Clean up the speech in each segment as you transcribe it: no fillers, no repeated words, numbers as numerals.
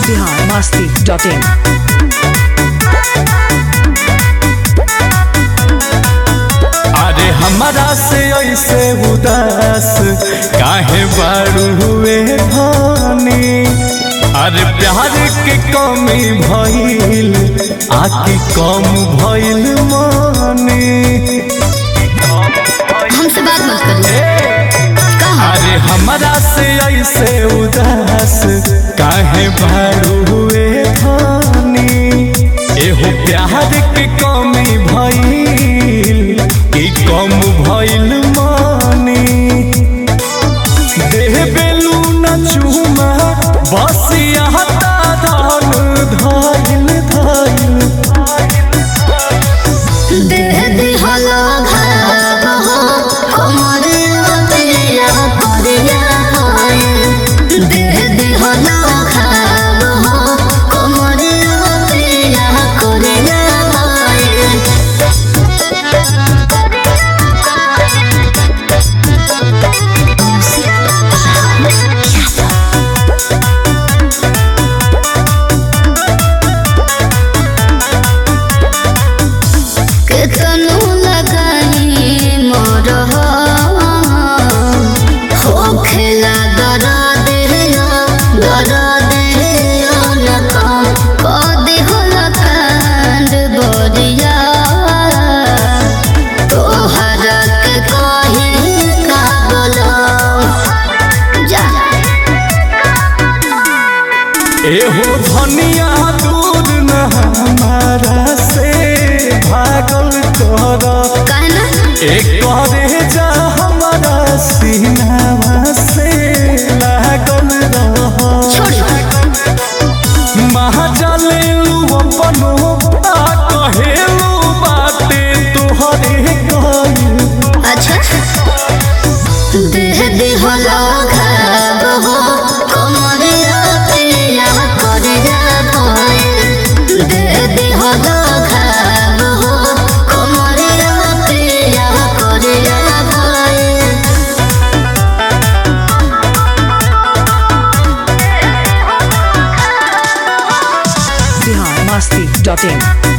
biharmasti.in। अरे हमारा से ऐसे उदास काहे बारू हुए धानी। अरे प्यार के कमी भइल आकी कम भइल मानी। हमसे बात मत करिए। अरे हमारा से ऐसे उदास काहे बारू हुए धानी। एहो प्यार के कमी भइल कि कम भइल मानी। देह बेलू न चूमा बसिया धन धइल धइल। देह दिहला भाव हो कमरे पिया करिया होए। देह दिहला भाव हो कमरे पिया करिया होए। केतनो लगाई मोर हो खेला दरा देरिया न कम कदी होला कांड बोरिया। तोहरा के कही का बोलो जा। एहो धनिया दूर न हमारा से भागल कर। कहना एक करे जा हमारा सीनावा से लागल रह। महाजलेलू अपनो आ कहेलू बाते तोहरे कइल। अच्छा देह दिहला घाव हो कमरिया पिया करिया भइल। देह दिहला घाव हो कमरिया पिया करिया भइल। biharmasti.in।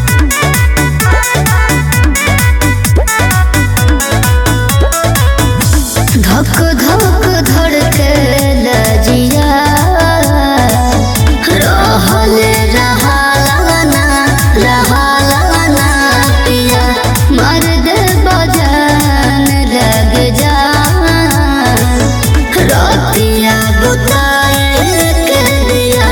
धक धक धड़के लजिया रहलना पिया मर दे बजान लग जा। रतिया बुताए के दिया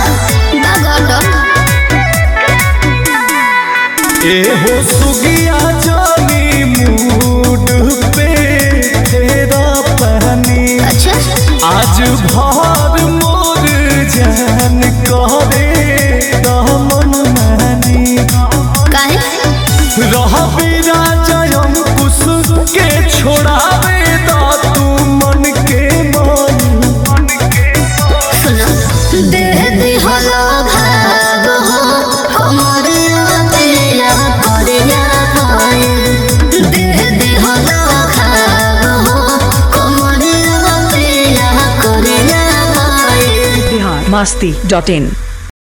एहो सुगिया जानी मूड पे तेरा पानी। अच्छा आज भर मोर जान करे दमन मानी। काहे रहबे राजा अंकुश के छोड़ावे दा तू मन के मन। सुनो देह दिहला भाव हो कमरिया पिया करिया भइल। देह दिहला भाव हो कमरिया पिया करिया भइल। biharmasti.in।